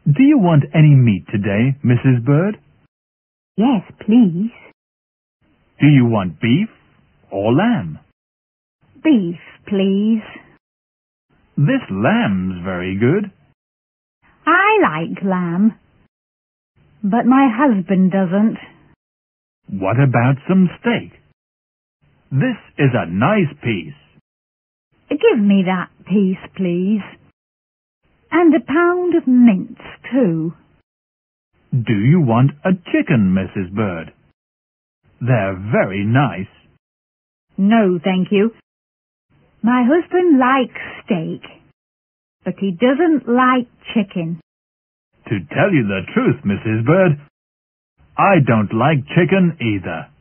Do you want any meat today, Mrs. Bird? Yes, please. Do you want beef or lamb? Beef, please. This lamb's very good. I like lamb, but my husband doesn't. What about some steak? This is a nice piece. Give me that piece, please. And a pound of mince, too. Do you want a chicken, Mrs. Bird? They're very nice. No, thank you. My husband likes steak, but he doesn't like chicken. To tell you the truth, Mrs. Bird, I don't like chicken either.